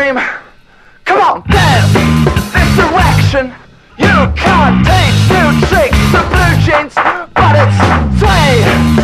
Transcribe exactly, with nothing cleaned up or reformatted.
game. Come on, dance this direction. You can't teach new tricks to blue jeans, but it's sway.